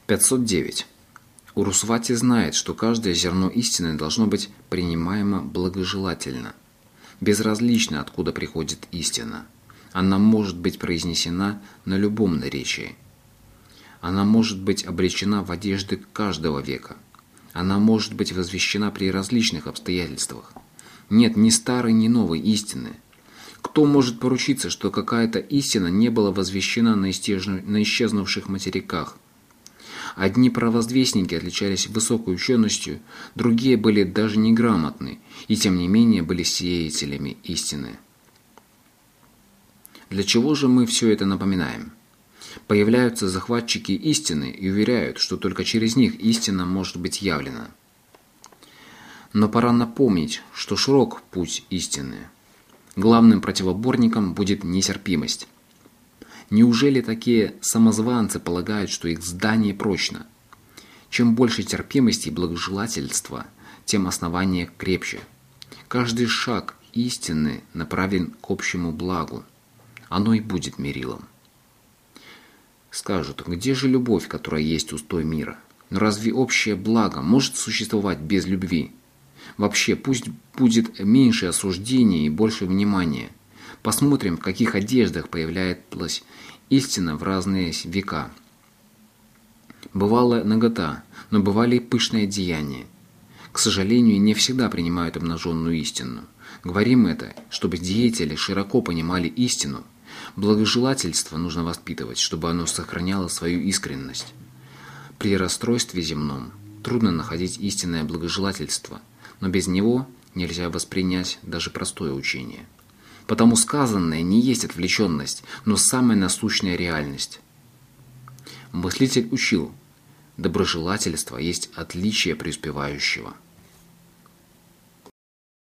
509. Урусвати знает, что каждое зерно истины должно быть принимаемо благожелательно. Безразлично, откуда приходит истина. Она может быть произнесена на любом наречии. Она может быть облечена в одежды каждого века. Она может быть возвещена при различных обстоятельствах. Нет ни старой, ни новой истины. Кто может поручиться, что какая-то истина не была возвещена на исчезнувших материках? Одни провозвестники отличались высокой ученостью, другие были даже неграмотны, и тем не менее были сеятелями истины. Для чего же мы все это напоминаем? Появляются захватчики истины и уверяют, что только через них истина может быть явлена. Но пора напомнить, что широк путь истины. Главным противоборником будет нетерпимость. Неужели такие самозванцы полагают, что их здание прочно? Чем больше терпимости и благожелательства, тем основание крепче. Каждый шаг истины направлен к общему благу. Оно и будет мерилом. Скажут, где же любовь, которая есть устой мира? Но разве общее благо может существовать без любви? Вообще, пусть будет меньше осуждения и больше внимания. Посмотрим, в каких одеждах появлялась истина в разные века. Бывала нагота, но бывали и пышные одеяния. К сожалению, не всегда принимают обнаженную истину. Говорим это, чтобы деятели широко понимали истину. Благожелательство нужно воспитывать, чтобы оно сохраняло свою искренность. При расстройстве земном трудно находить истинное благожелательство, но без него нельзя воспринять даже простое учение. Потому сказанное не есть отвлеченность, но самая насущная реальность. Мыслитель учил, доброжелательство есть отличие преуспевающего.